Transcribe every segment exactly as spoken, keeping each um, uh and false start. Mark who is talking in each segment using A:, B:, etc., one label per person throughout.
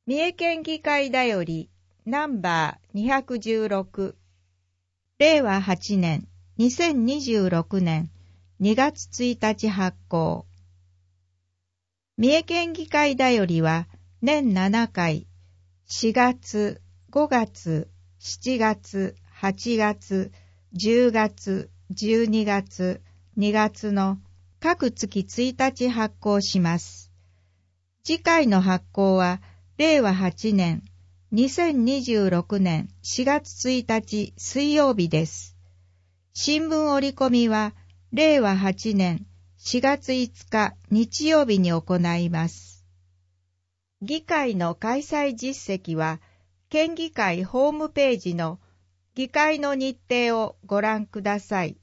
A: 三重県議会だよりナンバーにひゃくじゅうろく、れいわはちねんにせんにじゅうろくねんにがつついたち発行。三重県議会だよりは年ななかい、しがつ、ごがつ、しちがつ、はちがつ、じゅうがつ、じゅうにがつ、にがつの各月ついたち発行します。次回の発行はれいわはちねんにせんにじゅうろくねんしがつついたち水曜日です。新聞折り込みはれいわはちねんしがついつか日曜日に行います。議会の開催実績は県議会ホームページの議会の日程をご覧ください。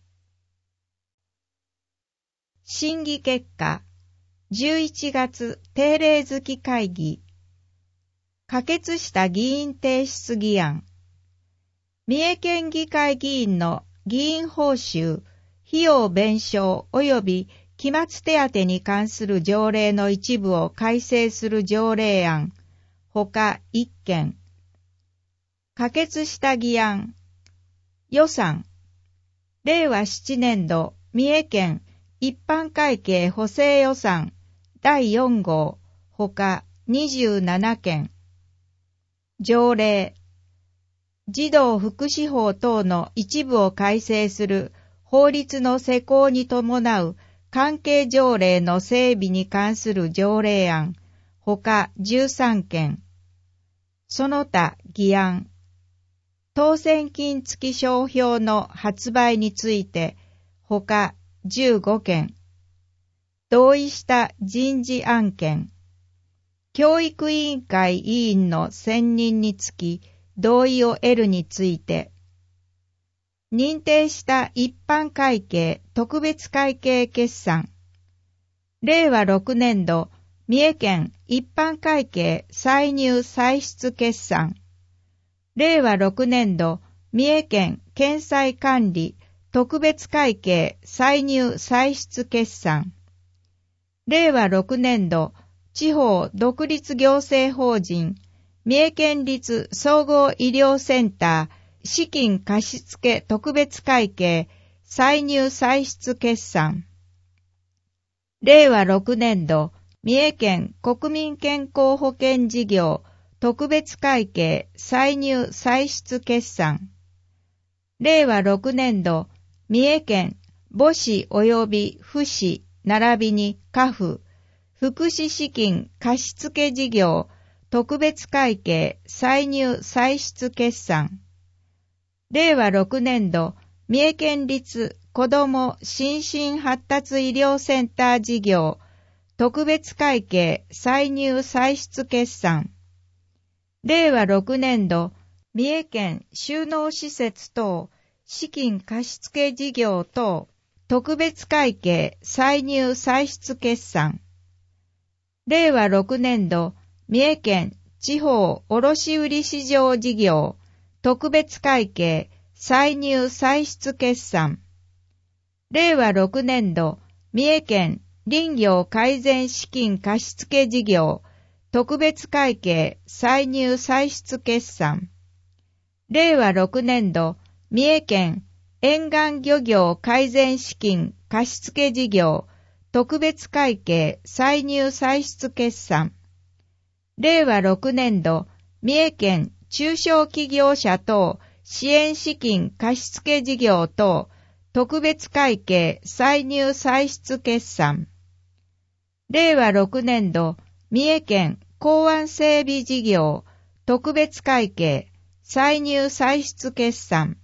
A: 審議結果、じゅういちがつ定例月会議。可決した議員提出議案。三重県議会議員の議員報酬、費用弁償及び期末手当に関する条例の一部を改正する条例案、ほかいっけん。可決した議案。予算。れいわななねん度三重県一般会計補正予算だいよんごう、ほかにじゅうななけん。条例。児童福祉法等の一部を改正する法律の施行に伴う関係条例の整備に関する条例案、ほかじゅうさんけん。その他議案。当選金付商標の発売について、ほかじゅうごけん。同意した人事案件。教育委員会委員の選任につき同意を得るについて、認定した一般会計特別会計決算。れいわろくねん度三重県一般会計歳入歳出決算。れいわろくねん度三重県検済管理特別会計歳入歳出決算。れいわろくねん度地方独立行政法人三重県立総合医療センター資金貸付特別会計歳入歳出決算。れいわろくねん度三重県国民健康保険事業特別会計歳入歳出決算。れいわろくねん度三重県母子及び父子並びに家父福祉資金貸付事業特別会計歳入歳出決算。れいわろくねん度三重県立子ども心身発達医療センター事業特別会計歳入歳出決算。れいわろくねん度三重県就農施設等資金貸付事業等特別会計歳入歳出決算。れいわろくねん度三重県地方卸売市場事業特別会計歳入歳出決算。れいわろくねん度三重県林業改善資金貸付事業特別会計歳入歳出決算。れいわろくねん度三重県沿岸漁業改善資金貸付事業特別会計歳入歳出決算。れいわろくねん度三重県中小企業者等支援資金貸付事業等特別会計歳入歳出決算。れいわろくねん度三重県港湾整備事業特別会計歳入歳出決算。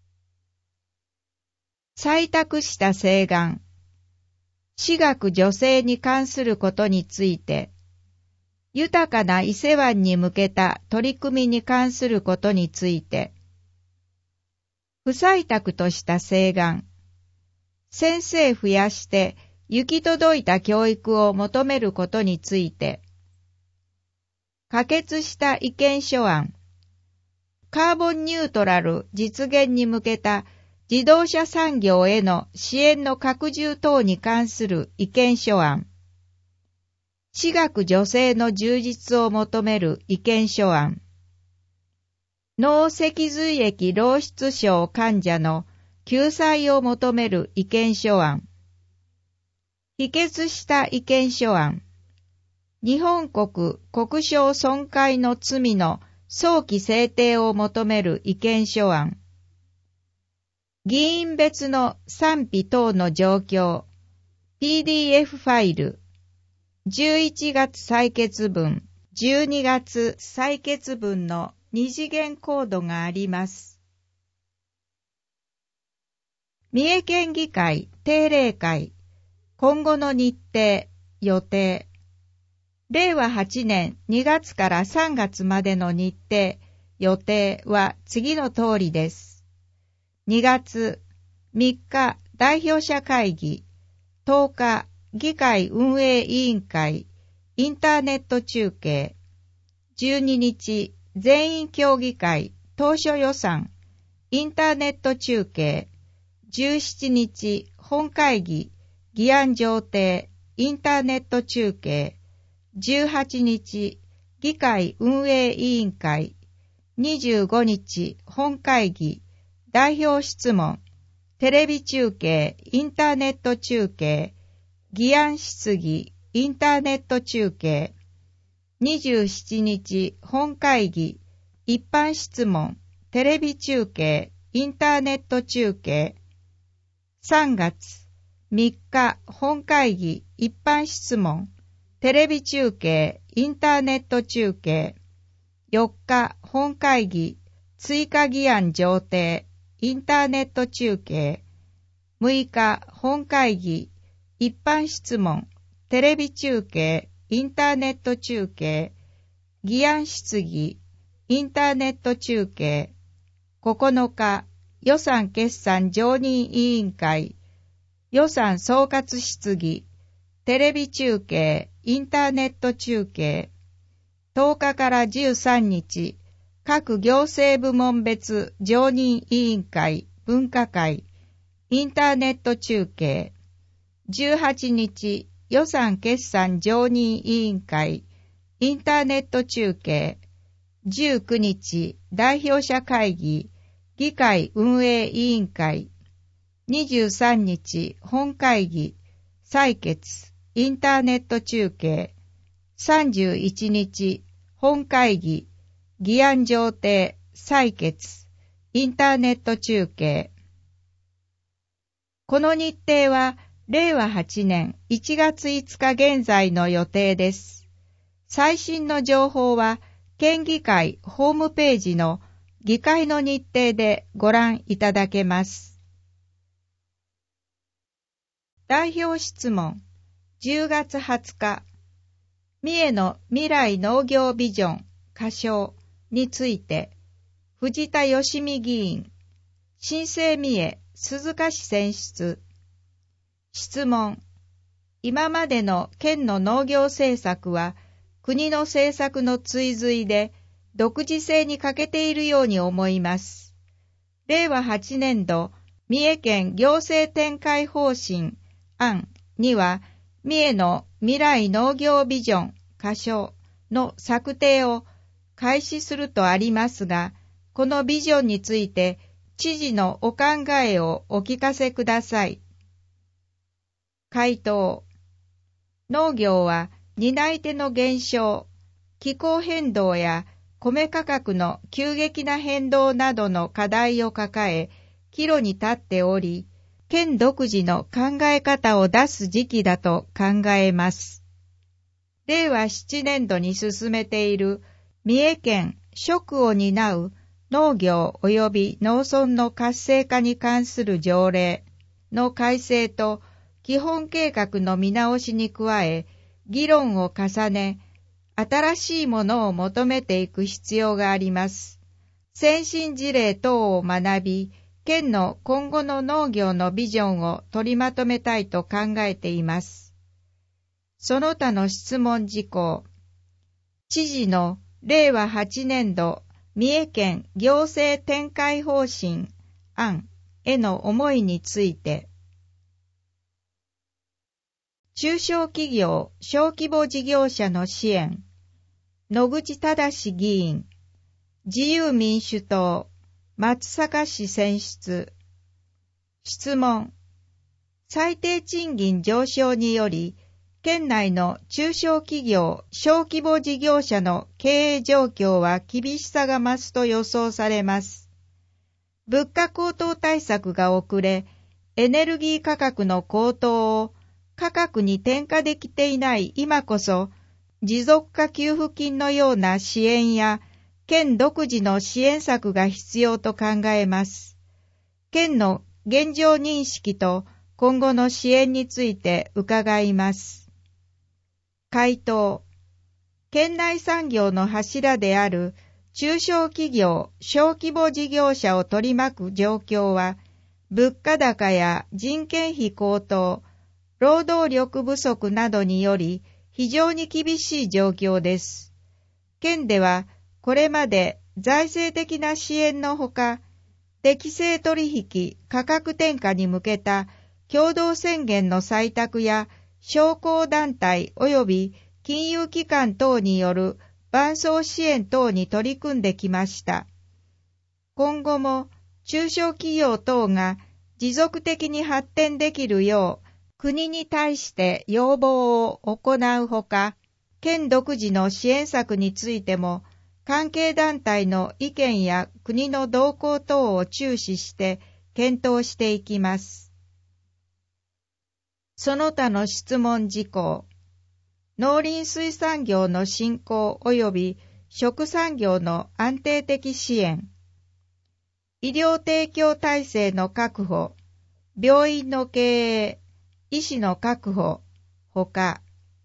A: 採択した請願。私学助成に関することについて、豊かな伊勢湾に向けた取り組みに関することについて、不採択とした請願。先生増やして行き届いた教育を求めることについて、可決した意見書案。カーボンニュートラル実現に向けた自動車産業への支援の拡充等に関する意見書案。 私学助成の充実を求める意見書案。脳脊髄液漏出症患者の救済を求める意見書案。否決した意見書案。日本国国章損壊の罪の早期制定を求める意見書案。議員別の賛否等の状況、ピーディーエフ ファイル、じゅういちがつ採決分、じゅうにがつ採決分の二次元コードがあります。三重県議会定例会、今後の日程、予定。れいわはちねんにがつからさんがつまでの日程、予定は次の通りです。にがつみっか代表者会議、とおか議会運営委員会、インターネット中継、じゅうににち全員協議会、当初予算、インターネット中継、じゅうしちにち本会議、議案上呈、インターネット中継、じゅうはちにち議会運営委員会、にじゅうごにち本会議、代表質問、テレビ中継、インターネット中継、議案質疑、インターネット中継、にじゅうしちにち本会議、一般質問、テレビ中継、インターネット中継、さんがつみっか本会議、一般質問、テレビ中継、インターネット中継、よっか本会議、追加議案上呈、インターネット中継、むいか本会議、一般質問、テレビ中継、インターネット中継、議案質疑、インターネット中継、ここのか予算決算常任委員会、予算総括質疑、テレビ中継、インターネット中継、とおかからじゅうさんにち、各行政部門別常任委員会、分科会、インターネット中継、じゅうはちにち、予算決算常任委員会、インターネット中継、じゅうくにち、代表者会議、議会運営委員会、にじゅうさんにち、本会議、採決、インターネット中継、さんじゅういちにち、本会議、議案上呈、採決、インターネット中継。この日程は、れいわはちねんいちがついつか現在の予定です。最新の情報は、県議会ホームページの議会の日程でご覧いただけます。代表質問、じゅうがつはつか、三重の未来農業ビジョン仮称について、藤田義美議員、新生三重鈴鹿市選出。質問、今までの県の農業政策は国の政策の追随で独自性に欠けているように思います。れいわはちねんど三重県行政展開方針案には三重の未来農業ビジョン仮称の策定を開始するとありますが、このビジョンについて知事のお考えをお聞かせください。回答。農業は担い手の減少、気候変動や米価格の急激な変動などの課題を抱え、岐路に立っており、県独自の考え方を出す時期だと考えます。れいわななねんどに進めている三重県食を担う農業及び農村の活性化に関する条例の改正と基本計画の見直しに加え、議論を重ね、新しいものを求めていく必要があります。先進事例等を学び、県の今後の農業のビジョンを取りまとめたいと考えています。その他の質問事項。知事のれいわはちねんど三重県行政展開方針案への思いについて。 中小企業・小規模事業者の支援、野口正議員、自由民主党、松阪市選出。質問。最低賃金上昇により、県内の中小企業・小規模事業者の経営状況は厳しさが増すと予想されます。物価高騰対策が遅れ、エネルギー価格の高騰を価格に転嫁できていない今こそ、持続化給付金のような支援や、県独自の支援策が必要と考えます。県の現状認識と今後の支援について伺います。回答。県内産業の柱である中小企業・小規模事業者を取り巻く状況は、物価高や人件費高騰、労働力不足などにより非常に厳しい状況です。県ではこれまで財政的な支援のほか、適正取引価格転嫁に向けた共同宣言の採択や商工団体及び金融機関等による伴走支援等に取り組んできました。今後も中小企業等が持続的に発展できるよう国に対して要望を行うほか、県独自の支援策についても関係団体の意見や国の動向等を注視して検討していきます。その他の質問事項。農林水産業の振興及び食産業の安定的支援。医療提供体制の確保、病院の経営、医師の確保、ほか。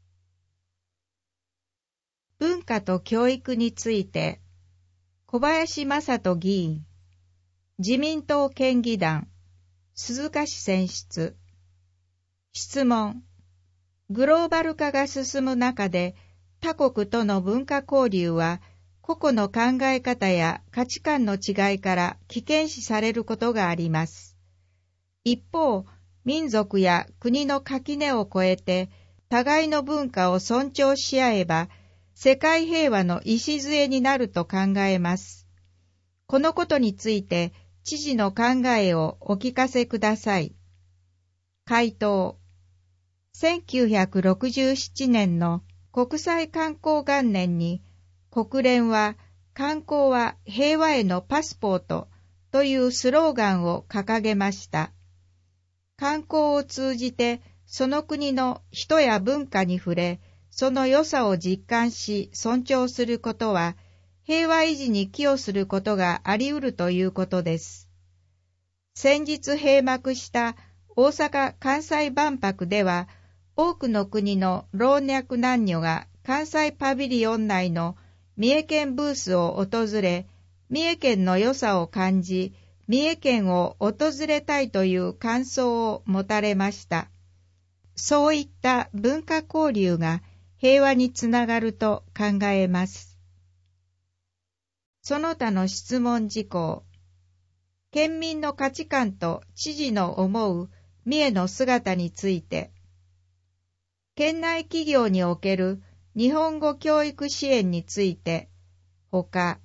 A: 文化と教育について、小林正人議員、自民党県議団、鈴鹿市選出。質問。グローバル化が進む中で、他国との文化交流は、個々の考え方や価値観の違いから危険視されることがあります。一方、民族や国の垣根を越えて、互いの文化を尊重し合えば、世界平和の礎になると考えます。このことについて、知事の考えをお聞かせください。回答。せんきゅうひゃくろくじゅうななねんの国際観光元年に、国連は観光は平和へのパスポートというスローガンを掲げました。観光を通じてその国の人や文化に触れ、その良さを実感し尊重することは、平和維持に寄与することがあり得るということです。先日閉幕した大阪・関西万博では、多くの国の老若男女が関西パビリオン内の三重県ブースを訪れ、三重県の良さを感じ、三重県を訪れたいという感想を持たれました。そういった文化交流が平和につながると考えます。その他の質問事項。県民の価値観と知事の思う三重の姿について、県内企業における日本語教育支援について、ほか、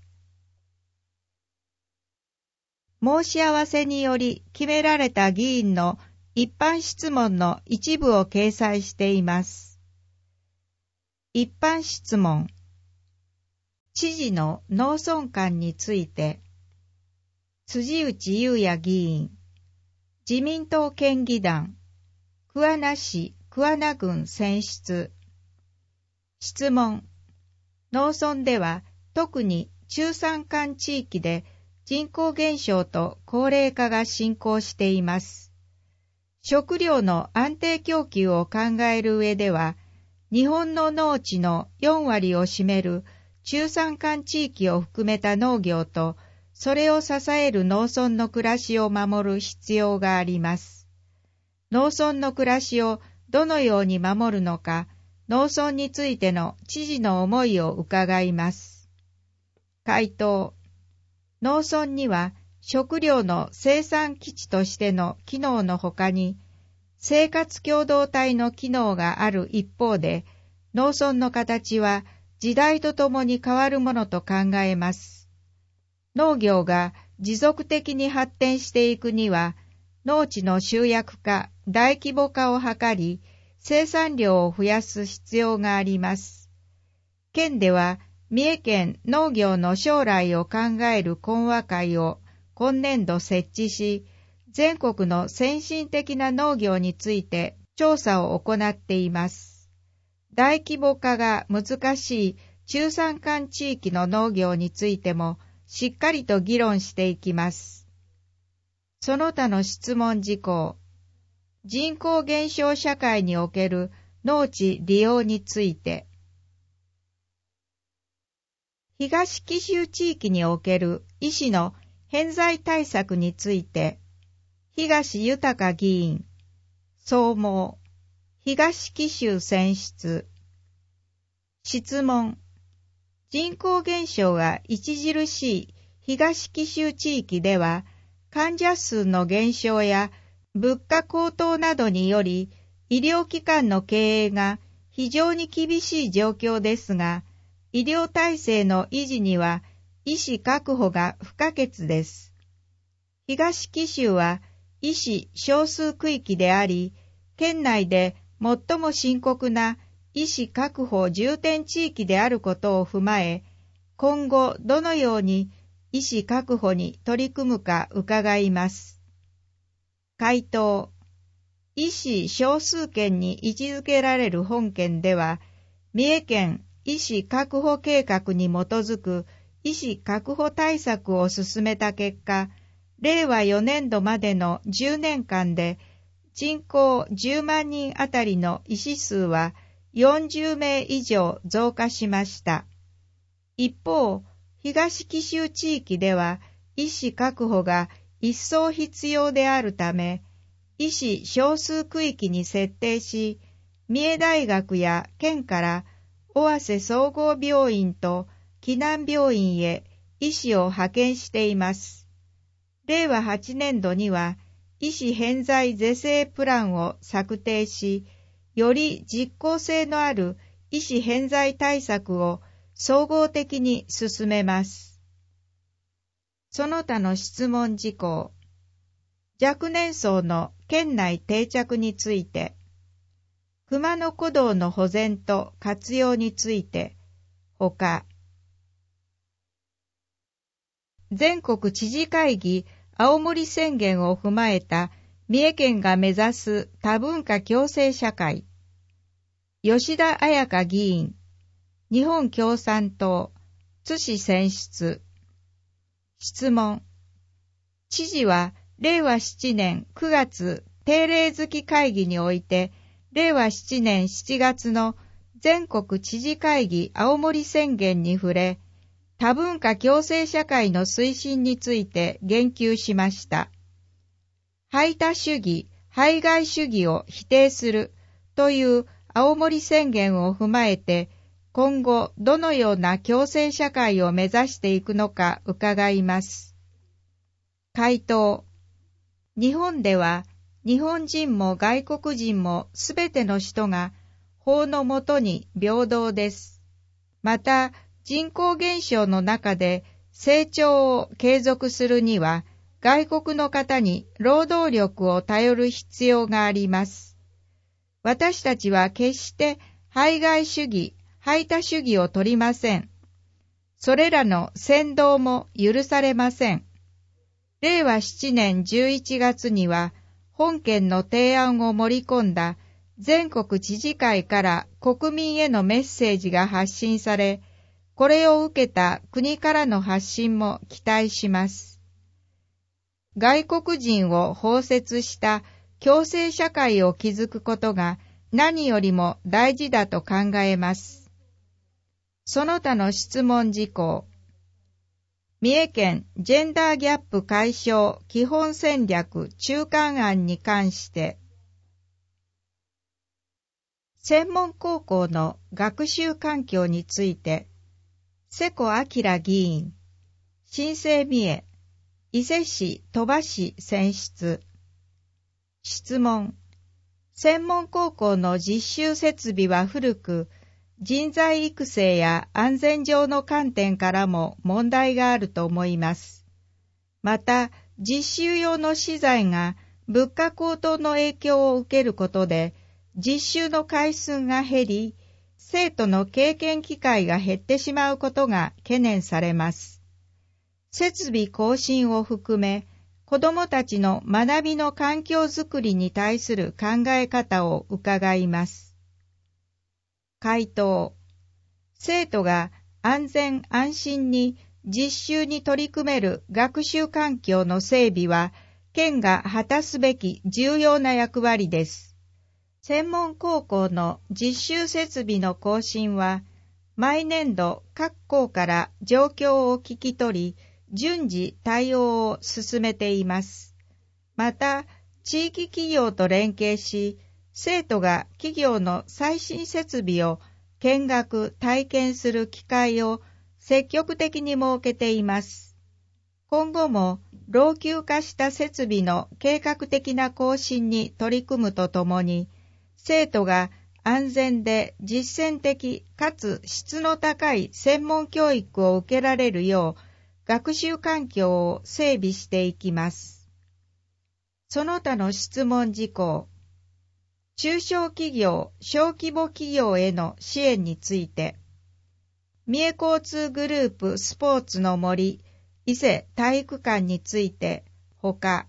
A: 申し合わせにより決められた議員の一般質問の一部を掲載しています。一般質問。知事の農村間について、辻内優也議員、自民党県議団、桑名市桑名郡選出。質問。農村では特に中山間地域で人口減少と高齢化が進行しています。食料の安定供給を考える上では、日本の農地のよんわりを占める中山間地域を含めた農業と、それを支える農村の暮らしを守る必要があります。農村の暮らしをどのように守るのか、農村についての知事の思いを伺います。回答。農村には食料の生産基地としての機能のほかに、 生活共同体の機能がある一方で、農村の形は時代とともに変わるものと考えます。農業が持続的に発展していくには、農地の集約化、大規模化を図り、生産量を増やす必要があります。県では、三重県農業の将来を考える懇話会を今年度設置し、全国の先進的な農業について調査を行っています。大規模化が難しい中山間地域の農業についてもしっかりと議論していきます。その他の質問事項、人口減少社会における農地利用について、東紀州地域における医師の偏在対策について、東豊議員、総網、東紀州選出。質問、人口減少が著しい東紀州地域では、患者数の減少や物価高騰などにより、医療機関の経営が非常に厳しい状況ですが、医療体制の維持には医師確保が不可欠です。東紀州は医師少数区域であり、県内で最も深刻な医師確保重点地域であることを踏まえ、今後どのように医師確保に取り組むか伺います。回答、医師少数県に位置づけられる本県では、三重県医師確保計画に基づく医師確保対策を進めた結果、れいわよねんどまでのじゅうねんかんで人口じゅうまんにんあたりの医師数はよんじゅうめい以上増加しました。一方、東紀州地域では医師確保が一層必要であるため、医師少数区域に設定し、三重大学や県から尾鷲総合病院と紀南病院へ医師を派遣しています。れいわはちねんどには医師偏在是正プランを策定し、より実効性のある医師偏在対策を総合的に進めます。その他の質問事項、若年層の県内定着について、熊野古道の保全と活用について、ほか、全国知事会議青森宣言を踏まえた三重県が目指す多文化共生社会、吉田彩香議員、日本共産党、津市選出。質問、知事はれいわななねんくがつ定例月会議において、れいわななねんしちがつの全国知事会議青森宣言に触れ、多文化共生社会の推進について言及しました。排他主義、排外主義を否定するという青森宣言を踏まえて、今後どのような共生社会を目指していくのか伺います。回答、日本では日本人も外国人もすべての人が法のもとに平等です。また、人口減少の中で成長を継続するには、外国の方に労働力を頼る必要があります。私たちは決して排外主義、排他主義を取りません。それらの扇動も許されません。れいわななねんじゅういちがつには、本県の提案を盛り込んだ全国知事会から国民へのメッセージが発信され、これを受けた国からの発信も期待します。外国人を包摂した共生社会を築くことが何よりも大事だと考えます。その他の質問事項、三重県ジェンダーギャップ解消基本戦略中間案に関して、専門高校の学習環境について、瀬古明議員、新生三重、伊勢市鳥羽市選出。質問、 専門高校の実習設備は古く、人材育成や安全上の観点からも問題があると思います。また、実習用の資材が物価高騰の影響を受けることで、実習の回数が減り、生徒の経験機会が減ってしまうことが懸念されます。設備更新を含め、子どもたちの学びの環境づくりに対する考え方を伺います。回答。生徒が安全安心に実習に取り組める学習環境の整備は、県が果たすべき重要な役割です。専門高校の実習設備の更新は、毎年度各校から状況を聞き取り、順次対応を進めています。また、地域企業と連携し、生徒が企業の最新設備を見学・体験する機会を積極的に設けています。今後も老朽化した設備の計画的な更新に取り組むとともに、生徒が安全で実践的かつ質の高い専門教育を受けられるよう、学習環境を整備していきます。その他の質問事項。中小企業・小規模企業への支援について、三重交通グループスポーツの森伊勢体育館について、ほか、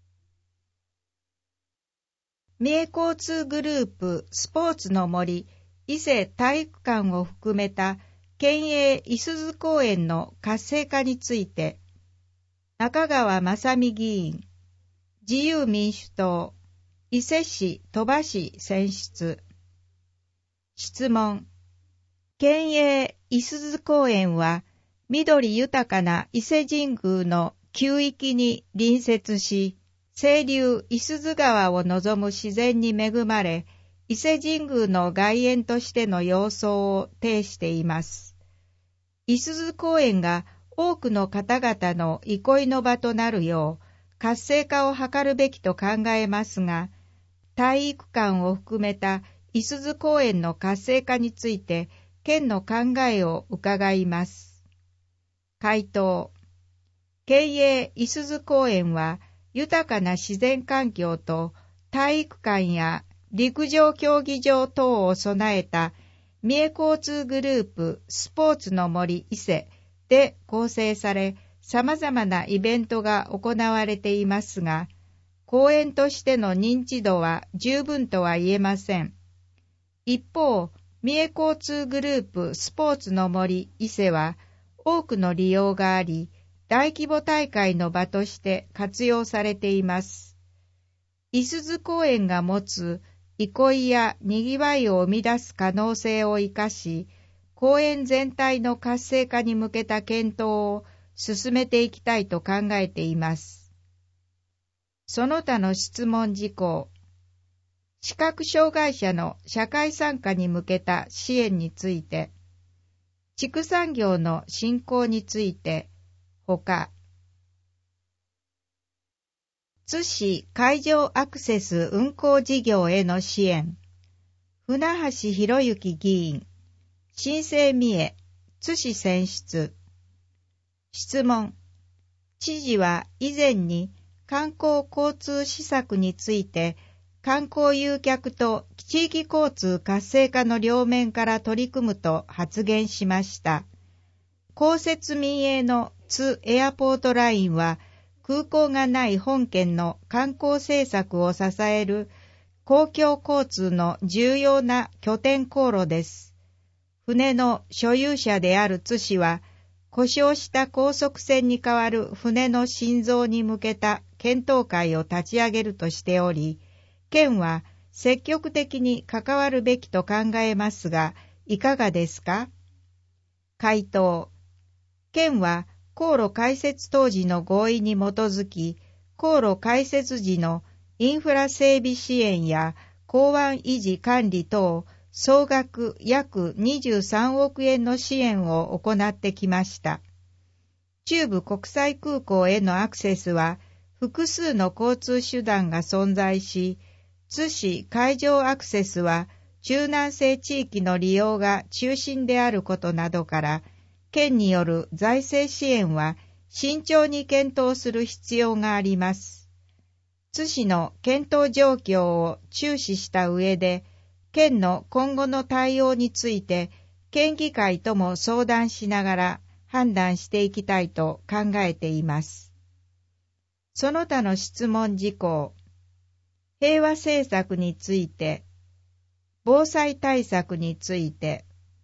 A: 三重交通グループスポーツの森伊勢体育館を含めた県営いすゞ公園の活性化について、中川正美議員、自由民主党、伊勢市鳥羽市選出。質問。県営いすゞ公園は、緑豊かな伊勢神宮の旧域に隣接し、清流いすゞ川を望む自然に恵まれ、伊勢神宮の外苑としての様相を呈しています。いすゞ公園が多くの方々の憩いの場となるよう、活性化を図るべきと考えますが、体育館を含めたいすゞ公園の活性化について、県の考えを伺います。回答。県営いすゞ公園は、豊かな自然環境と体育館や陸上競技場等を備えた三重交通グループスポーツの森伊勢で構成され、様々なイベントが行われていますが、公園としての認知度は十分とは言えません。一方、三重交通グループスポーツの森伊勢は多くの利用があり、大規模大会の場として活用されています。いすゞ公園が持つ憩いやにぎわいを生み出す可能性を生かし、公園全体の活性化に向けた検討を進めていきたいと考えています。その他の質問事項。視覚障害者の社会参加に向けた支援について、畜産業の振興について、ほか、津市海上アクセス運行事業への支援、船橋博之議員、新生三重、津市選出。質問。知事は以前に観光交通施策について、観光誘客と地域交通活性化の両面から取り組むと発言しました。公設民営の津エアポートラインは、空港がない本県の観光政策を支える公共交通の重要な拠点航路です。船の所有者である津市は、故障した高速船に代わる船の新造に向けた検討会を立ち上げるとしており、県は積極的に関わるべきと考えますが、いかがですか？回答。県は航路開設当時の合意に基づき、航路開設時のインフラ整備支援や港湾維持管理等、総額約にじゅうさんおくえんの支援を行ってきました。中部国際空港へのアクセスは、複数の交通手段が存在し、 津市海上アクセスは中南西地域の利用が中心であることなどから、県による財政支援は慎重に検討する必要があります。津市の検討状況を注視した上で、県の今後の対応について、県議会とも相談しながら判断していきたいと考えています。その他の質問事項、平和政策について、防災対策について、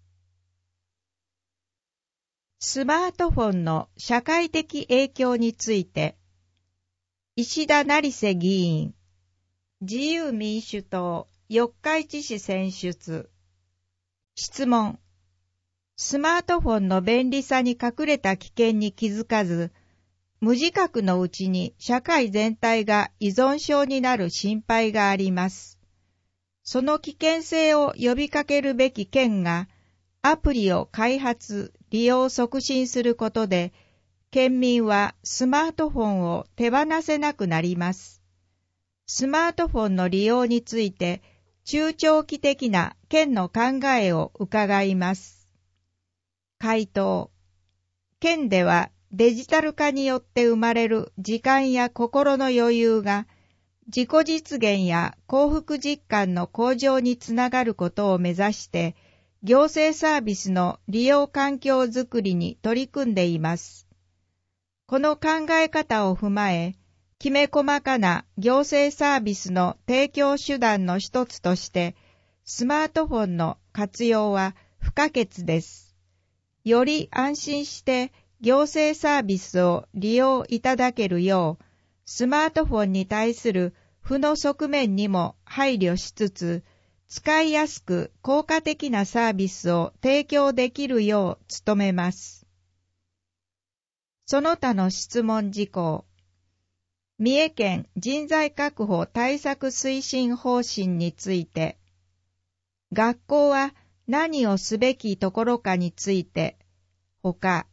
A: スマートフォンの社会的影響について、石田成瀬議員、自由民主党四日市市選出。質問、スマートフォンの便利さに隠れた危険に気づかず、無自覚のうちに社会全体が依存症になる心配があります。その危険性を呼びかけるべき県が、アプリを開発、利用促進することで、県民はスマートフォンを手放せなくなります。スマートフォンの利用について、中長期的な県の考えを伺います。回答、県ではデジタル化によって生まれる時間や心の余裕が、自己実現や幸福実感の向上につながることを目指して、行政サービスの利用環境づくりに取り組んでいます。この考え方を踏まえ、きめ細かな行政サービスの提供手段の一つとして、スマートフォンの活用は不可欠です。より安心して行政サービスを利用いただけるよう、スマートフォンに対する負の側面にも配慮しつつ、使いやすく効果的なサービスを提供できるよう努めます。その他の質問事項、三重県人材確保対策推進方針について、学校は何をすべきところかについて、ほか、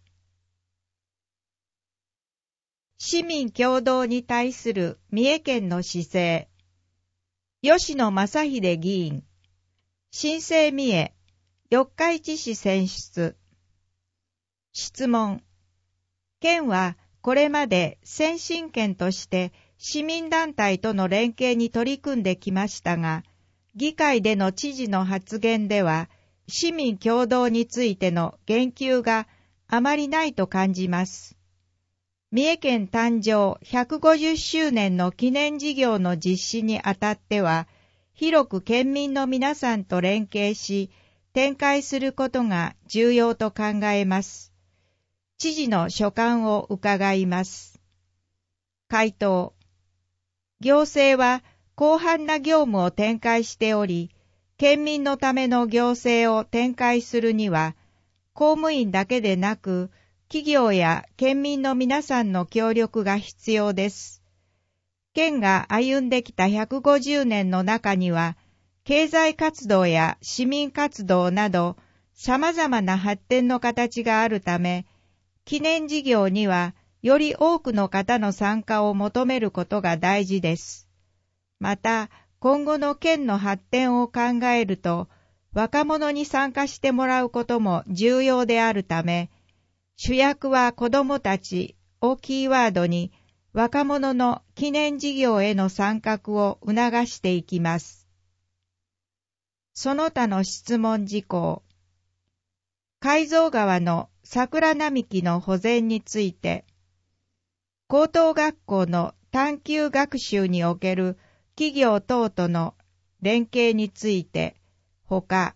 A: 市民共同に対する三重県の姿勢、吉野正秀議員、新生三重、四日市市選出。質問、県はこれまで先進県として市民団体との連携に取り組んできましたが、議会での知事の発言では、市民共同についての言及があまりないと感じます。三重県誕生ひゃくごじゅっしゅうねんの記念事業の実施にあたっては、広く県民の皆さんと連携し、展開することが重要と考えます。知事の所感を伺います。回答、行政は広範な業務を展開しており、県民のための行政を展開するには、公務員だけでなく、企業や県民の皆さんの協力が必要です。県が歩んできたひゃくごじゅうねんの中には、経済活動や市民活動など、様々な発展の形があるため、記念事業にはより多くの方の参加を求めることが大事です。また、今後の県の発展を考えると、若者に参加してもらうことも重要であるため、主役は子どもたちをキーワードに、若者の記念事業への参画を促していきます。その他の質問事項、海蔵川の桜並木の保全について、高等学校の探究学習における企業等との連携について、ほか、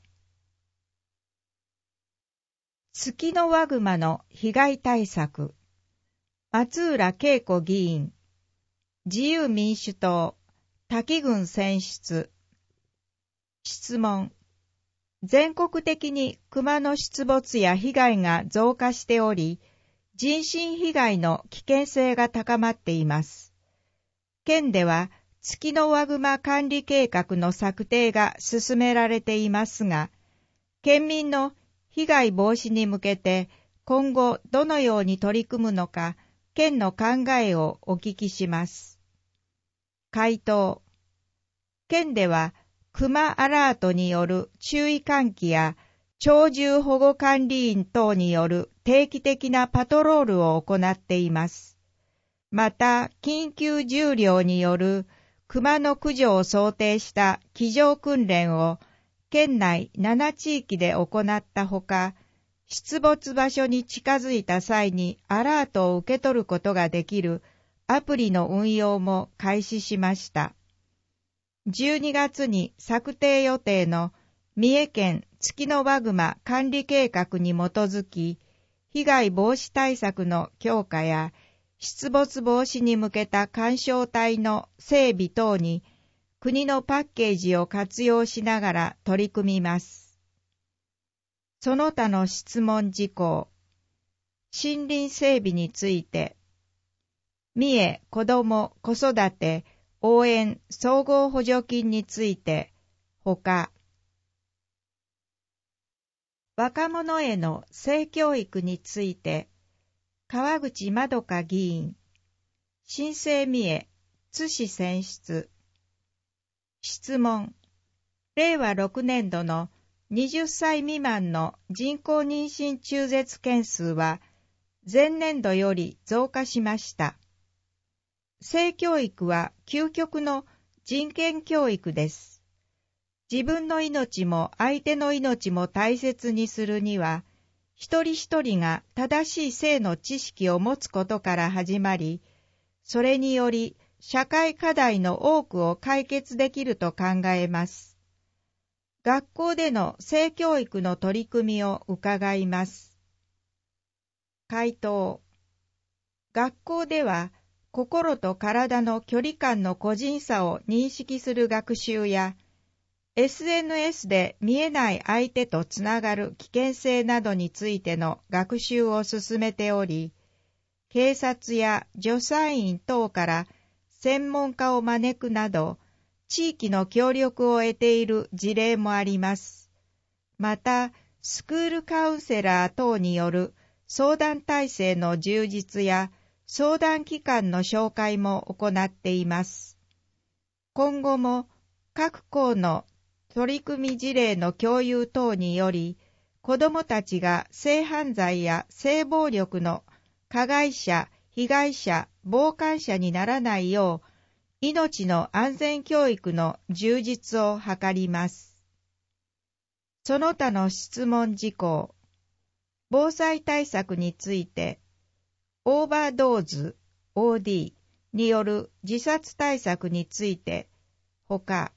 A: ツキノワグマの被害対策、松浦恵子議員、自由民主党、滝郡選出。質問、全国的に熊の出没や被害が増加しており、人身被害の危険性が高まっています。県では、ツキノワグマ管理計画の策定が進められていますが、県民の被害防止に向けて今後どのように取り組むのか、県の考えをお聞きします。回答、 県では熊アラートによる注意喚起や鳥獣保護管理員等による定期的なパトロールを行っています。また、緊急重量による熊の駆除を想定した机上訓練を県内なな地域で行ったほか、出没場所に近づいた際にアラートを受け取ることができるアプリの運用も開始しました。じゅうにがつに策定予定の三重県ツキノワグマ管理計画に基づき、被害防止対策の強化や出没防止に向けた干渉帯の整備等に国のパッケージを活用しながら取り組みます。その他の質問事項、森林整備について、三重子ども子育て応援総合補助金について、ほか、若者への性教育について、川口まどか議員、新生三重津市選出。質問、れいわろくねんどのはたち未満の人工妊娠中絶件数は前年度より増加しました。性教育は究極の人権教育です。自分の命も相手の命も大切にするには、一人一人が正しい性の知識を持つことから始まり、それにより社会課題の多くを解決できると考えます。学校での性教育の取り組みを伺います。回答。学校では、心と体の距離感の個人差を認識する学習や、エスエヌエス で見えない相手とつながる危険性などについての学習を進めており、警察や助産院等から専門家を招くなど、地域の協力を得ている事例もあります。また、スクールカウンセラー等による相談体制の充実や相談機関の紹介も行っています。今後も各校の取り組み事例の共有等により、子どもたちが性犯罪や性暴力の加害者、被害者、傍観者にならないよう、命の安全教育の充実を図ります。その他の質問事項、防災対策について、オーバードーズ オーディー による自殺対策について、ほか、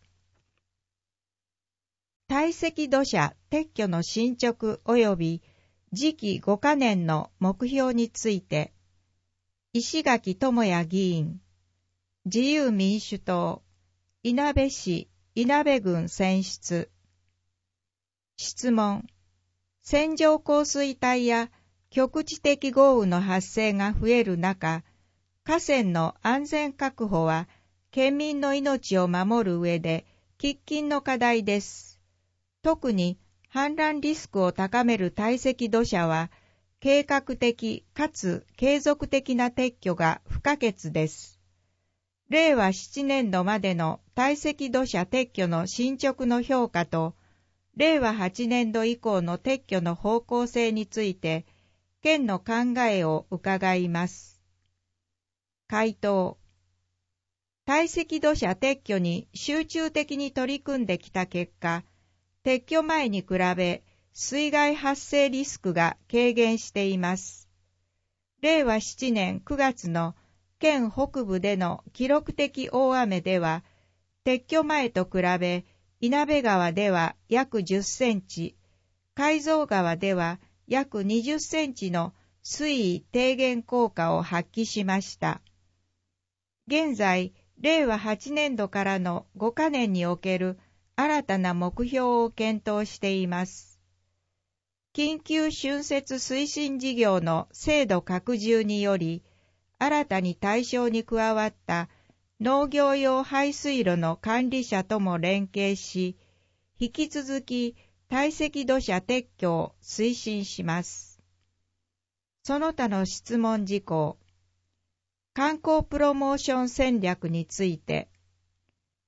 A: 堆積土砂撤去の進捗及び次期ごかねんの目標について、石垣智也議員、自由民主党、いなべ市、いなべ郡選出。質問、線状降水帯や局地的豪雨の発生が増える中、河川の安全確保は県民の命を守る上で喫緊の課題です。特に氾濫リスクを高める堆積土砂は計画的かつ継続的な撤去が不可欠です。れいわななねんどまでの堆積土砂撤去の進捗の評価と、れいわはちねんど以降の撤去の方向性について、県の考えを伺います。回答。堆積土砂撤去に集中的に取り組んできた結果、撤去前に比べ水害発生リスクが軽減しています。れいわななねんくがつの県北部での記録的大雨では、撤去前と比べ、いなべ川では約じゅっセンチ、海蔵川では約にじゅっセンチの水位低減効果を発揮しました。現在、れいわはちねんどからのごかねんにおける新たな目標を検討しています。緊急浚渫推進事業の制度拡充により、新たに対象に加わった農業用排水路の管理者とも連携し、引き続き堆積土砂撤去を推進します。その他の質問事項、観光プロモーション戦略について、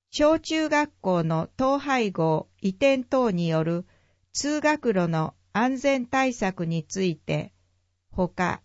A: 小中学校の統廃合移転等による通学路の安全対策について、ほか、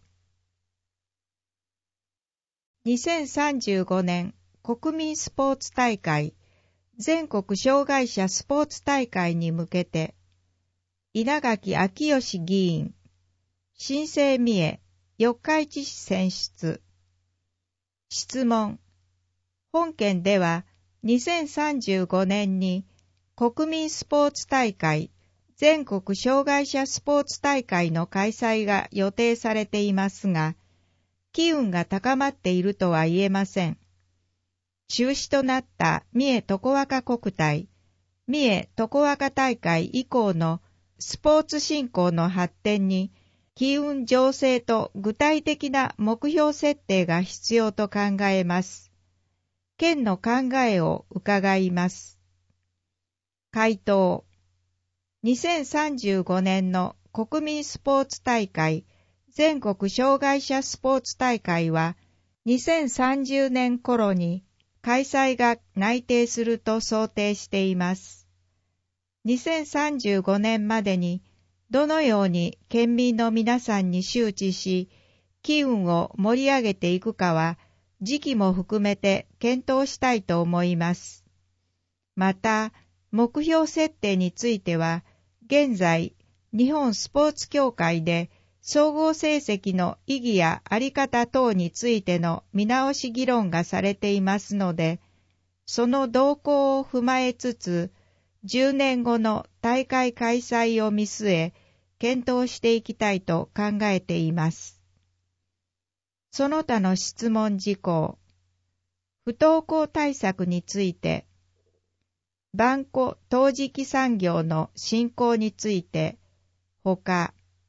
A: にせんさんじゅうごねん国民スポーツ大会全国障害者スポーツ大会に向けて、稲垣昭義議員、新生三重四日市市選出。質問。本県ではにせんさんじゅうごねんに国民スポーツ大会全国障害者スポーツ大会の開催が予定されていますが、機運が高まっているとは言えません。中止となった三重とこわか国体、三重とこわか大会以降のスポーツ振興の発展に、機運醸成と具体的な目標設定が必要と考えます。県の考えを伺います。回答。にせんさんじゅうごねんの国民スポーツ大会、全国障害者スポーツ大会は、にせんさんじゅうねん頃に開催が内定すると想定しています。にせんさんじゅうごねんまでに、どのように県民の皆さんに周知し、機運を盛り上げていくかは、時期も含めて検討したいと思います。また、目標設定については、現在、日本スポーツ協会で総合成績の意義やあり方等についての見直し議論がされていますので、その動向を踏まえつつ、じゅうねんごの大会開催を見据え、検討していきたいと考えています。その他の質問事項。不登校対策について、万古陶磁器産業の振興について、ほか、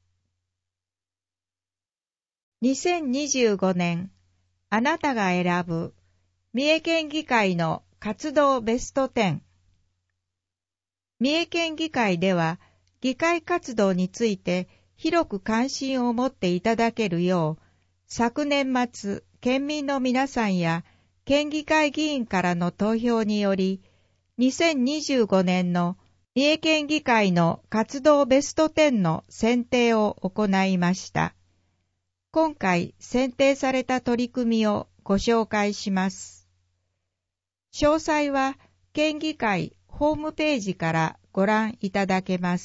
A: にせんにじゅうごねん、あなたが選ぶ三重県議会の活動ベストじゅう。三重県議会では、議会活動について広く関心を持っていただけるよう、昨年末、県民の皆さんや県議会議員からの投票により、にせんにじゅうごねんの三重県議会の活動ベストじゅうの選定を行いました。今回選定された取り組みをご紹介します。詳細は県議会ホームページからご覧いただけます。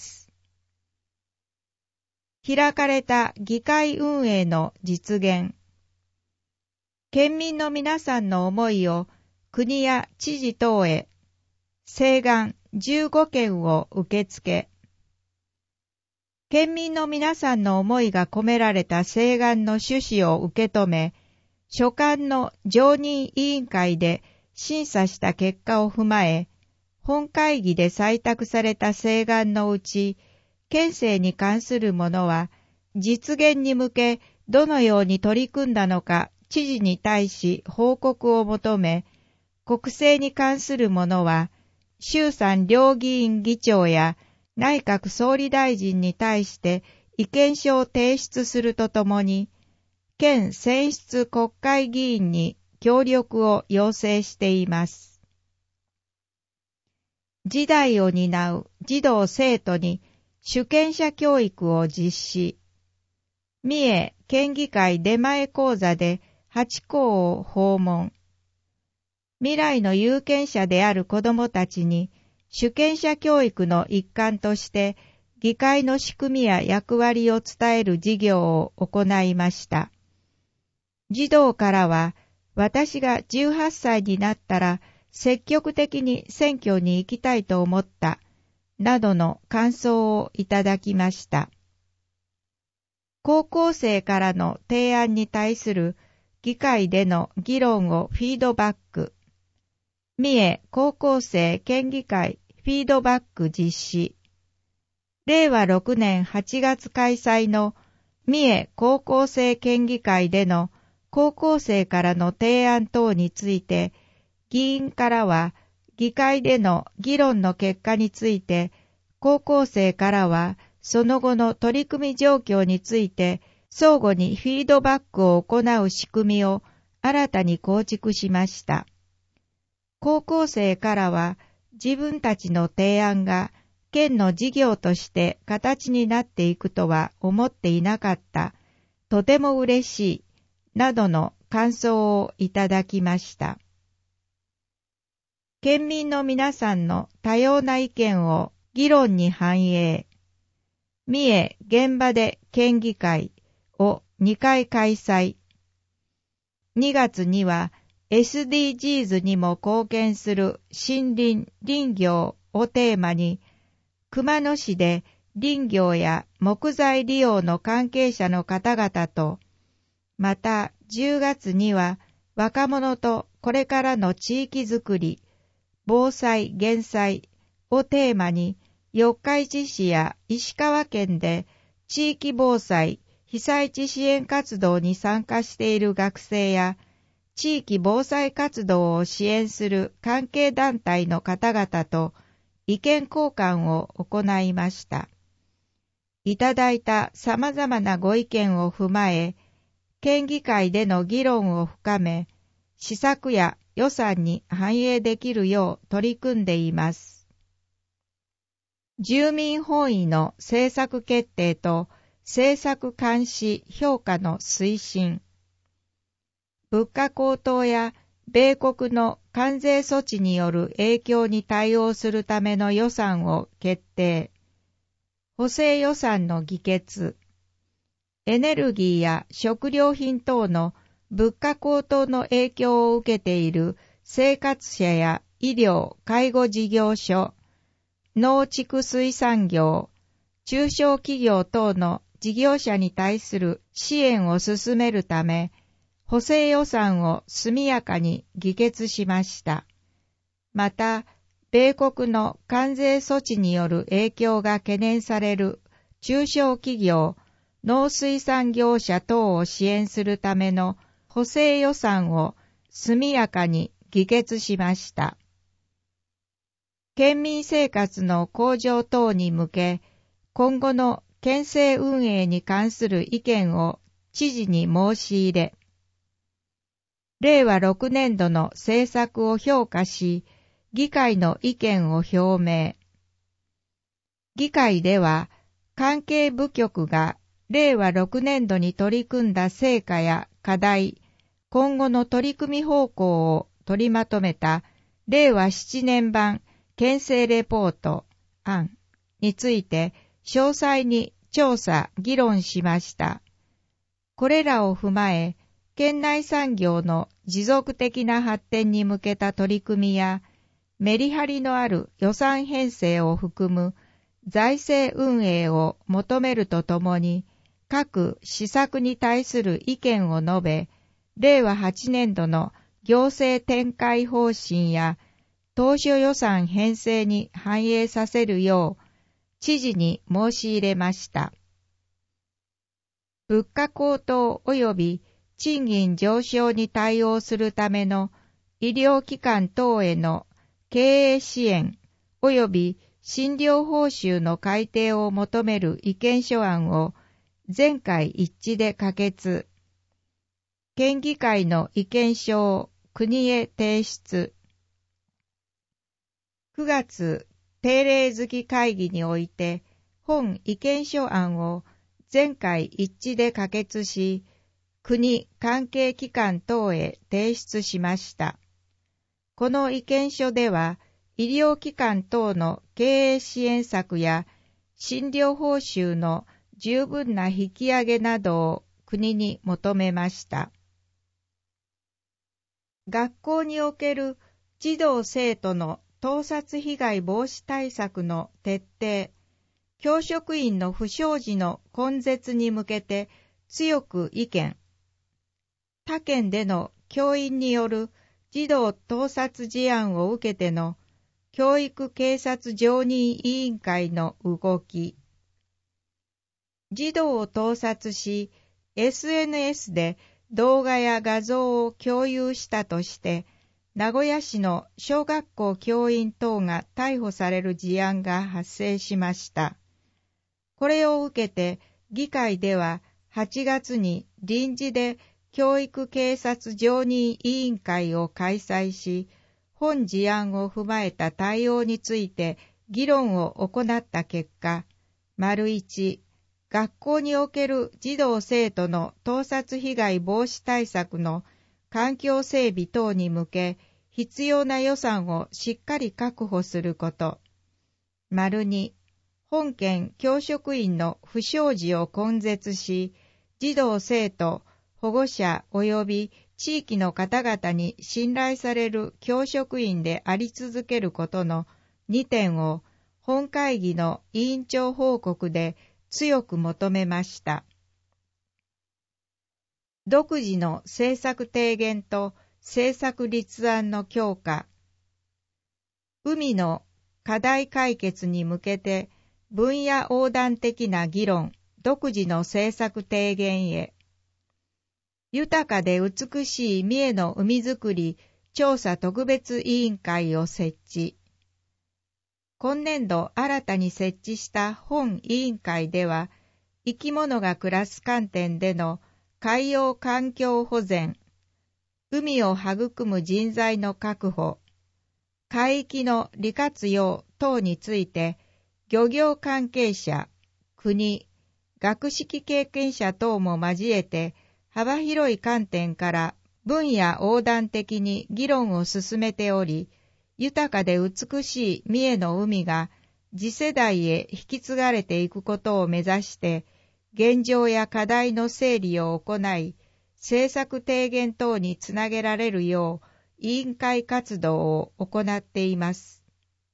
A: 開かれた議会運営の実現。県民の皆さんの思いを国や知事等へ請願じゅうごけんを受け付け、県民の皆さんの思いが込められた請願の趣旨を受け止め、所管の常任委員会で審査した結果を踏まえ、本会議で採択された請願のうち、県政に関するものは、実現に向けどのように取り組んだのか知事に対し報告を求め、国政に関するものは、衆参両議院議長や内閣総理大臣に対して意見書を提出するとともに、県選出国会議員に協力を要請しています。次代を担う児童生徒に主権者教育を実施。三重県議会出前講座ではち校を訪問。未来の有権者である子どもたちに主権者教育の一環として議会の仕組みや役割を伝える事業を行いました。児童からは、私がじゅうはっさいになったら積極的に選挙に行きたいと思った、などの感想をいただきました。高校生からの提案に対する議会での議論をフィードバック。三重高校生県議会フィードバック実施。れいわろくねんはちがつ開催の三重高校生県議会での高校生からの提案等について、議員からは議会での議論の結果について、高校生からはその後の取り組み状況について相互にフィードバックを行う仕組みを新たに構築しました。 高校生からは自分たちの提案が県の事業として形になっていくとは思っていなかった。とても嬉しい。などの感想をいただきました。県民の皆さんの多様な意見を議論に反映。三重現場で県議会をにかい開催。にがつには エスディージーズ にも貢献する森林・林業をテーマに、熊野市で林業や木材利用の関係者の方々と、またじゅうがつには若者とこれからの地域づくり、防災・減災をテーマに、四日市市や石川県で地域防災・被災地支援活動に参加している学生や、地域防災活動を支援する関係団体の方々と意見交換を行いました。いただいた様々なご意見を踏まえ、県議会での議論を深め、施策や予算に反映できるよう取り組んでいます。住民本位の政策決定と政策監視・評価の推進。物価高騰や米国の関税措置による影響に対応するための予算を決定。補正予算の議決。エネルギーや食料品等の物価高騰の影響を受けている生活者や医療・介護事業所、農畜水産業、中小企業等の事業者に対する支援を進めるため、補正予算を速やかに議決しました。また、米国の関税措置による影響が懸念される中小企業、農水産業者等を支援するための補正予算を速やかに議決しました。県民生活の向上等に向け、今後の県政運営に関する意見を知事に申し入れ、れいわろくねんどの政策を評価し、議会の意見を表明。議会では、関係部局がれいわろくねんどに取り組んだ成果や課題、今後の取り組み方向を取りまとめたれいわななねん版県政レポート案について詳細に調査・議論しました。これらを踏まえ、県内産業の持続的な発展に向けた取り組みや、メリハリのある予算編成を含む財政運営を求めるとともに、各施策に対する意見を述べ、れいわはちねんどの行政展開方針や当初予算編成に反映させるよう、知事に申し入れました。物価高騰及び賃金上昇に対応するための医療機関等への経営支援及び診療報酬の改定を求める意見書案を全会一致で可決。県議会の意見書を国へ提出。くがつ定例月会議において本意見書案を全会一致で可決し、国関係機関等へ提出しました。この意見書では、医療機関等の経営支援策や診療報酬の十分な引き上げなどを国に求めました。学校における児童生徒の盗撮被害防止対策の徹底、教職員の不祥事の根絶に向けて強く意見。他県での教員による児童盗撮事案を受けての教育警察常任委員会の動き。児童を盗撮し、エスエヌエス で動画や画像を共有したとして、名古屋市の小学校教員等が逮捕される事案が発生しました。これを受けて、議会でははちがつに臨時で教育警察常任委員会を開催し、 本事案を踏まえた対応について議論を行った結果、丸一、学校における児童生徒の盗撮被害防止対策の環境整備等に向け、必要な予算をしっかり確保すること。丸二、本件教職員の不祥事を根絶し、児童生徒、保護者及び地域の方々に信頼される教職員であり続けることのにてんを本会議の委員長報告で強く求めました。独自の政策提言と政策立案の強化。海の課題解決に向けて分野横断的な議論、独自の政策提言へ。豊かで美しい三重の海づくり調査特別委員会を設置。今年度新たに設置した本委員会では、生き物が暮らす観点での海洋環境保全、海を育む人材の確保、海域の利活用等について、漁業関係者、国、学識経験者等も交えて、幅広い観点から分野横断的に議論を進めており、豊かで美しい三重の海が次世代へ引き継がれていくことを目指して、現状や課題の整理を行い、政策提言等につなげられるよう委員会活動を行っています。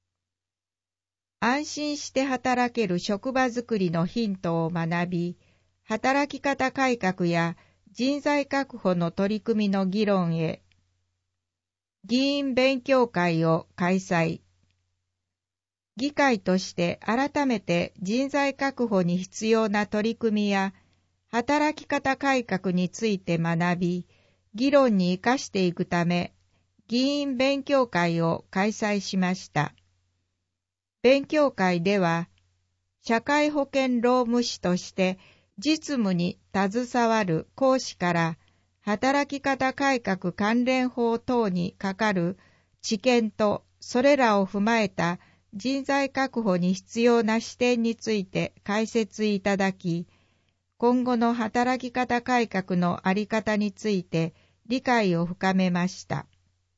A: 安心して働ける職場づくりのヒントを学び、働き方改革や人材確保の取り組みの議論へ。議員勉強会を開催。議会として改めて人材確保に必要な取り組みや働き方改革について学び、議論に生かしていくため、議員勉強会を開催しました。勉強会では、社会保険労務士として実務に携わる講師から、働き方改革関連法等にかかる知見とそれらを踏まえた人材確保に必要な視点について解説いただき、今後の働き方改革のあり方について理解を深めました。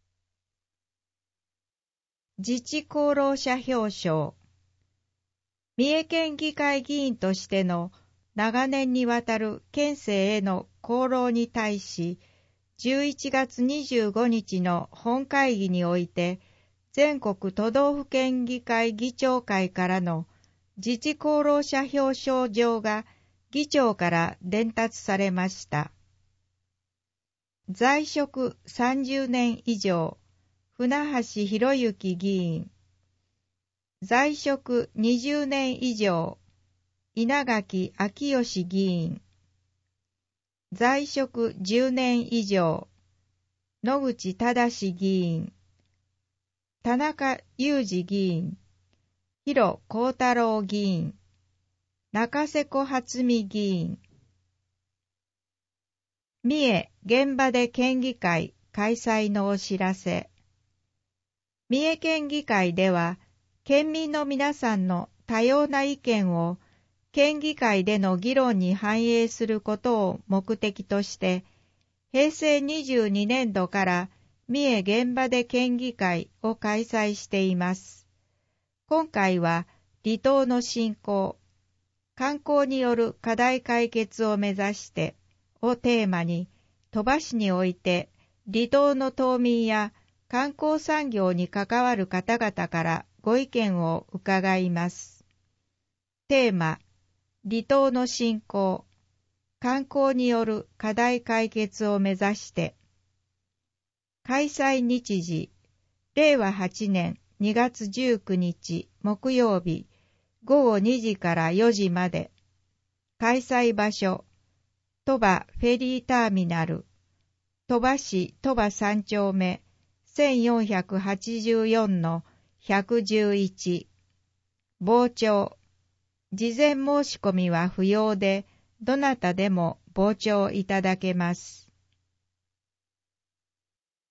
A: 自治功労者表彰。三重県議会議員としての長年にわたる県政への功労に対し、じゅういちがつにじゅうごにちの本会議において、全国都道府県議会議長会からの自治功労者表彰状が議長から伝達されました。在職さんじゅうねん以上、船橋博之議員。在職にじゅうねん以上、稲垣昭義議員。在職じゅうねん以上、野口忠議員。田中裕二議員。広幸太郎議員。中瀬子初美議員。三重現場で県議会開催のお知らせ。三重県議会では、県民の皆さんの多様な意見を県議会での議論に反映することを目的として、へいせいにじゅうにねんどから三重現場で県議会を開催しています。今回は離島の振興、観光による課題解決を目指してをテーマに、鳥羽市において離島の島民や観光産業に関わる方々からご意見を伺います。テーマ、離島の振興、観光による課題解決を目指して。開催日時、れいわはちねんにがつじゅうくにち木曜日、ごごにじからよじまで。開催場所、鳥羽フェリーターミナル、鳥羽市鳥羽さんちょうめせんよんひゃくはちじゅうよんのひゃくじゅういち。傍聴。事前申し込みは不要で、どなたでも傍聴いただけます。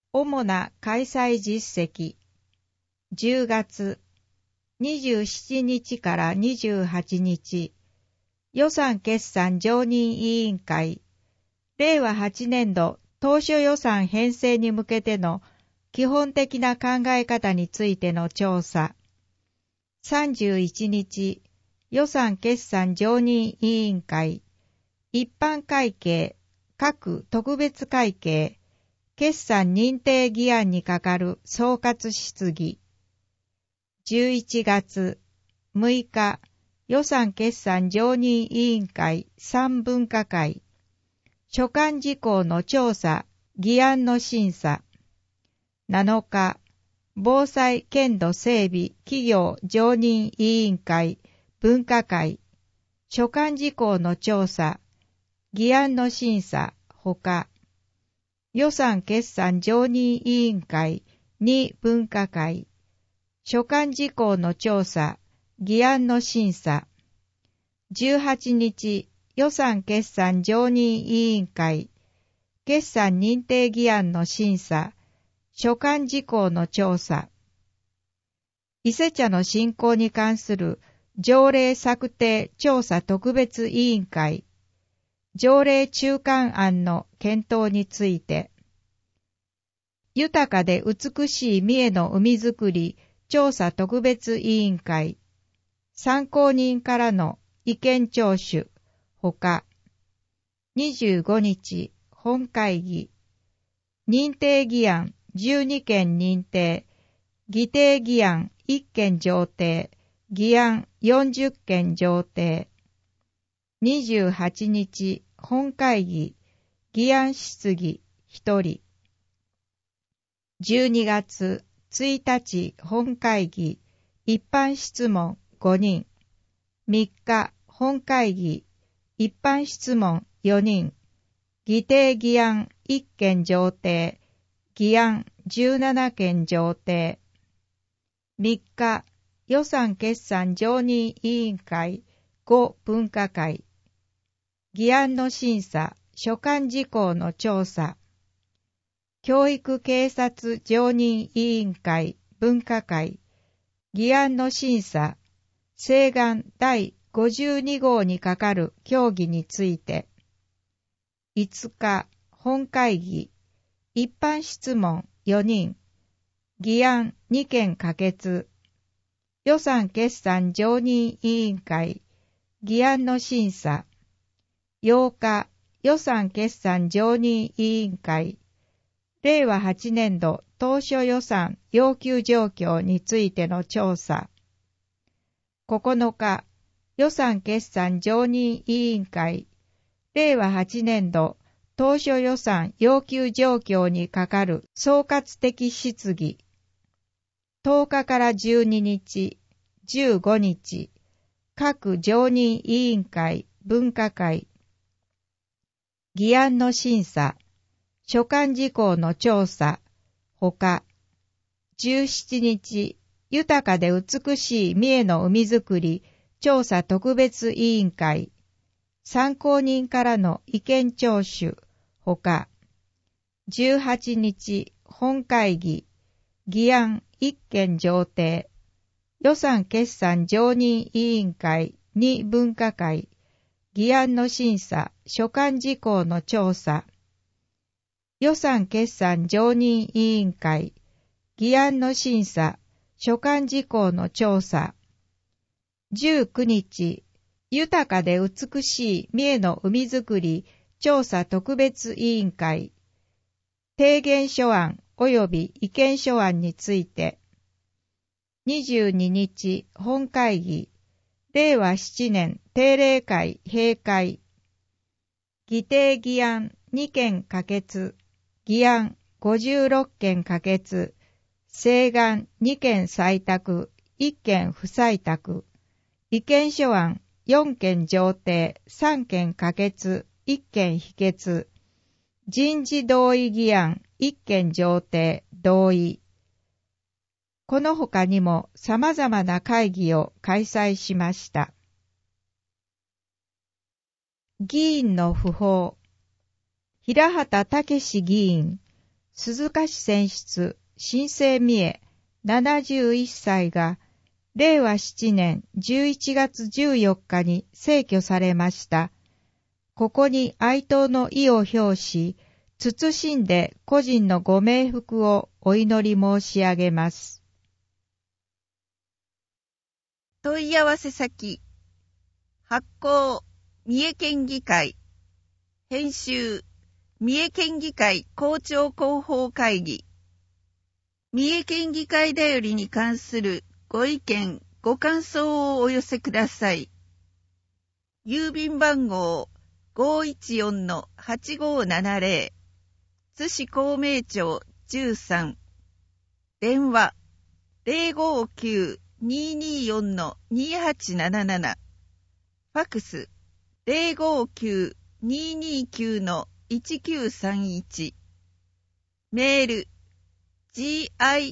A: 主な開催実績。じゅうがつにじゅうしちにちからにじゅうはちにち、予算決算常任委員会、れいわはちねんど当初予算編成に向けての基本的な考え方についての調査。さんじゅういちにち、予算決算常任委員会、一般会計、各特別会計、決算認定議案に係る総括質疑。じゅういちがつむいか、予算決算常任委員会三分科会、所管事項の調査、議案の審査。なのか、防災検土整備企業常任委員会分科会、所管事項の調査、議案の審査ほか、予算決算常任委員会に分科会、所管事項の調査、議案の審査。じゅうはちにち、予算決算常任委員会、決算認定議案の審査、所管事項の調査。伊勢茶の振興に関する条例策定調査特別委員会、条例中間案の検討について。豊かで美しい三重の海づくり調査特別委員会、参考人からの意見聴取ほか、にじゅうごにち本会議、認定議案じゅうにけん認定、議定議案いっけん上呈、議案よんじゅっけん上呈。にじゅうはちにち本会議、議案質疑ひとり。じゅうにがつついたち本会議、一般質問ごにん。みっか本会議、一般質問よにん。議定議案いっけん上呈、議案じゅうななけん上呈。みっか予算決算常任委員会ご分科会、議案の審査、所管事項の調査。教育警察常任委員会分科会、議案の審査、請願だいごじゅうにごうに係る協議について。いつか本会議、一般質問よにん、議案にけん可決。予算決算常任委員会、議案の審査。ようか予算決算常任委員会、れいわはちねんど当初予算要求状況についての調査。ここのか予算決算常任委員会、れいわはちねんど当初予算要求状況に係る総括的質疑。とおかからじゅうににち、じゅうごにち、各常任委員会分科会、議案の審査、所管事項の調査、ほか、じゅうしちにち、豊かで美しい三重の海づくり調査特別委員会、参考人からの意見聴取、ほか、じゅうはちにち、本会議、議案いっけん上呈、予算決算常任委員会に分科会、議案の審査、所管事項の調査。予算決算常任委員会、議案の審査、所管事項の調査。じゅうくにち、豊かで美しい三重の海づくり調査特別委員会、提言書案及び意見書案について。にじゅうににち、本会議、れいわななねん定例会閉会。議定議案にけん可決、議案ごじゅうろっけん可決、請願にけん採択、いっけん不採択、意見書案よんけん上呈、さんけん可決、いっけん否決、人事同意議案いっけん上呈、同意。この他にも様々な会議を開催しました。議員の訃報。平畑武議員、 鈴鹿市選出、新生三重ななじゅういっさいが、れいわななねんじゅういちがつじゅうよっかに逝去されました。ここに哀悼の意を表し、謹んで個人のご冥福をお祈り申し上げます。
B: 問い合わせ先、発行、三重県議会、編集、三重県議会公聴広報会議、三重県議会だよりに関するご意見、ご感想をお寄せください。郵便番号 ごーいちよんのはちごーななぜろ 津市孔明町じゅうさん、電話 ゼロごーきゅう にーにーよんのにーはちなななな、ファクス ゼロごーきゅう にーにーきゅうのいちきゅうさんいち、メール ギカイ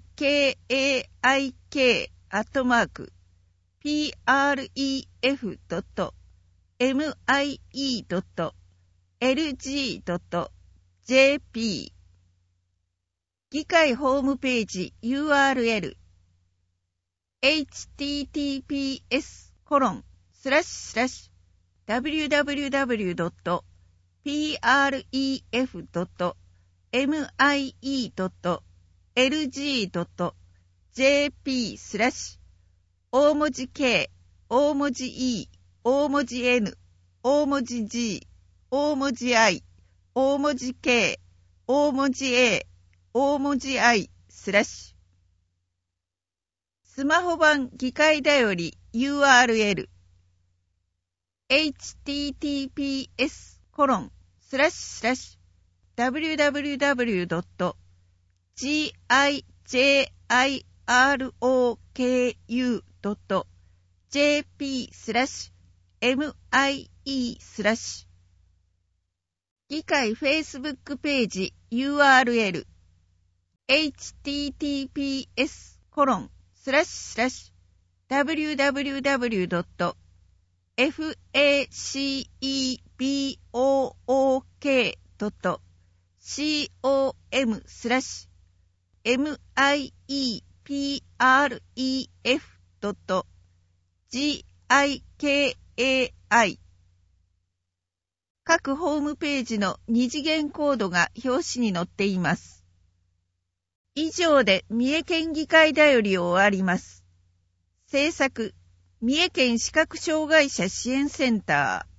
B: アットマーク ピーアールイーエフ ドット エムアイイー ドット エルジー ドット ジェーピー 議会ホームページ ユーアールエル エイチティーティーピーエス コロン スラッシュスラッシュ ダブリューダブリューダブリュー ドット ピーアールイーエフ ドット エムアイイー ドット エルジー ドット ジェーピー スラッシュ大文字 K、大文字 E、大文字 N、大文字 G、大文字 I、大文字 K、大文字 A、大文字 I、スラッシュ。スマホ版議会だより ユーアールエル、エイチティーティーピーエス コロン、スラッシュスラッシュ、ダブリューダブリューダブリュー ドット ジャイロ ドット ジェーピー スラッシュ エムアイイー スラッシュ議会フェイスブックページ ユーアールエル エイチティーティーピーエス コロン スラッシュスラッシュ ダブリューダブリューダブリュー ドット フェイスブック ドット コム スラッシュ エムアイイーピーアールイーエフ ドット ギカイ 各ホームページの二次元コードが表紙に載っています。以上で三重県議会だよりを終わります。制作、三重県視覚障害者支援センター。